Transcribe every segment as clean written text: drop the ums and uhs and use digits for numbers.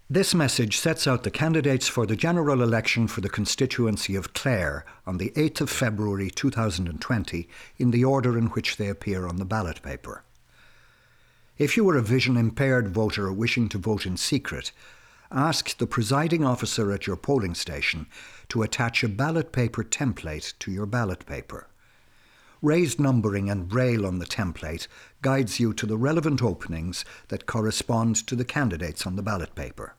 This message sets out the candidates for the general election for the constituency of Clare on the 8th of February 2020 in the order in which they appear on the ballot paper. If you are a vision-impaired voter wishing to vote in secret, ask the presiding officer at your polling station to attach a ballot paper template to your ballot paper. Raised numbering and braille on the template guides you to the relevant openings that correspond to the candidates on the ballot paper.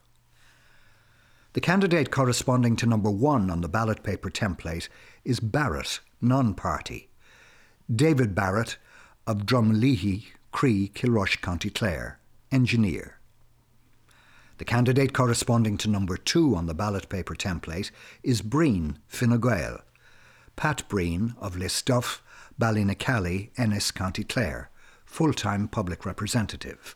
The candidate corresponding to number 1 on the ballot paper template is Barrett, non-party. David Barrett of Drumleahy, Cree, Kilrush, County Clare, engineer. The candidate corresponding to number 2 on the ballot paper template is Breen, Fine Gael. Pat Breen of Listuff, Ballinacally, Ennis, County Clare, full-time public representative.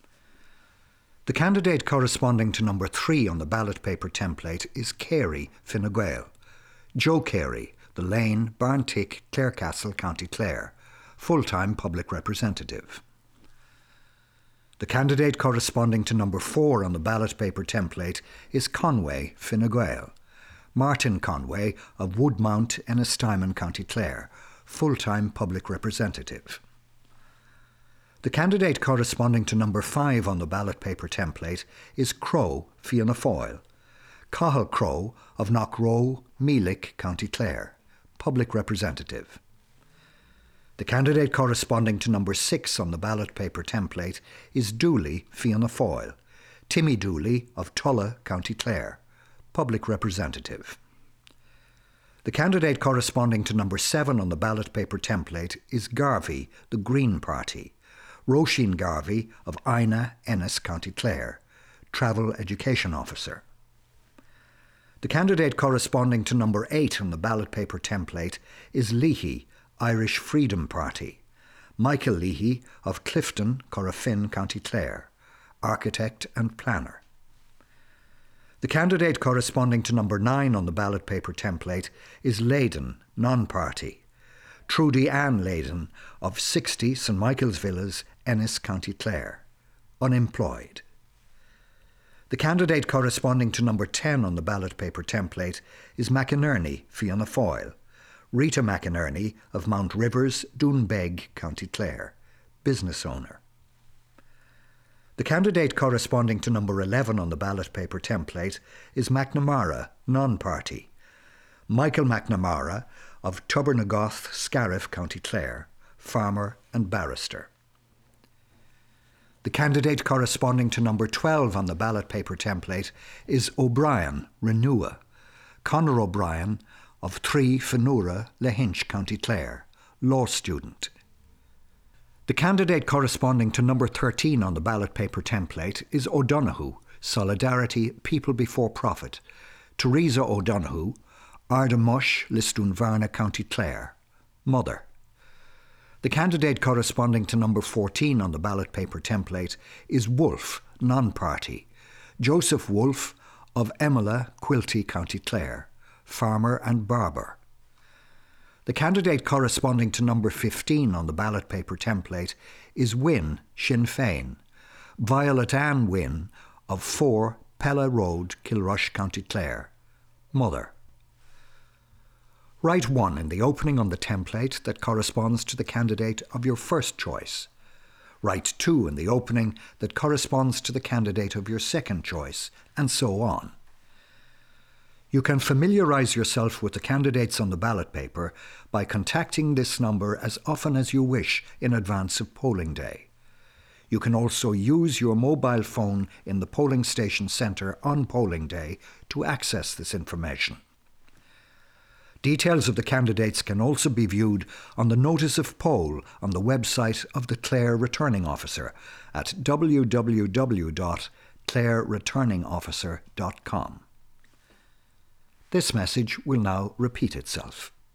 The candidate corresponding to number 3 on the ballot paper template is Carey, Fine Gael. Joe Carey, The Lane, Barntick, Clarecastle, County Clare, full-time public representative. The candidate corresponding to number 4 on the ballot paper template is Conway, Fine Gael. Martin Conway of Woodmount, Ennistimon, County Clare, full-time public representative. The candidate corresponding to number 5 on the ballot paper template is Crow, Fianna Fáil. Cathal Crow of Knockrow, Meelick, County Clare, public representative. The candidate corresponding to number 6 on the ballot paper template is Dooley, Fianna Fáil. Timmy Dooley of Tulla, County Clare, public representative. The candidate corresponding to number 7 on the ballot paper template is Garvey, the Green Party. Roisin Garvey of Ina, Ennis, County Clare, Travel Education Officer. The candidate corresponding to number 8 on the ballot paper template is Leahy, Irish Freedom Party. Michael Leahy of Clifton, Corofin, County Clare, architect and planner. The candidate corresponding to number 9 on the ballot paper template is Leyden, non-party. Trudy Ann Leyden of 60 St Michael's Villas, Ennis, County Clare, unemployed. The candidate corresponding to number 10 on the ballot paper template is McInerney, Fianna Fáil. Rita McInerney of Mount Rivers, Doonbeg, County Clare, business owner. The candidate corresponding to number 11 on the ballot paper template is McNamara, non-party. Michael McNamara of Tubernagoth, Scariff, County Clare, farmer and barrister. The candidate corresponding to number 12 on the ballot paper template is O'Brien, Renua. Conor O'Brien of 3 Fenura, Lahinch, County Clare, law student. The candidate corresponding to number 13 on the ballot paper template is O'Donoghue, Solidarity, People Before Profit. Teresa O'Donoghue, Ardamush, Lisdoonvarna, County Clare, mother. The candidate corresponding to number 14 on the ballot paper template is Wolfe, non-party. Joseph Wolfe of Emila, Quilty, County Clare, farmer and barber. The candidate corresponding to number 15 on the ballot paper template is Wynne, Sinn Féin. Violet Ann Wynne of 4 Pella Road, Kilrush, County Clare, mother. Write 1 in the opening on the template that corresponds to the candidate of your first choice. Write 2 in the opening that corresponds to the candidate of your second choice, and so on. You can familiarise yourself with the candidates on the ballot paper by contacting this number as often as you wish in advance of polling day. You can also use your mobile phone in the polling station centre on polling day to access this information. Details of the candidates can also be viewed on the Notice of Poll on the website of the Clare Returning Officer at www.clarereturningofficer.com. This message will now repeat itself.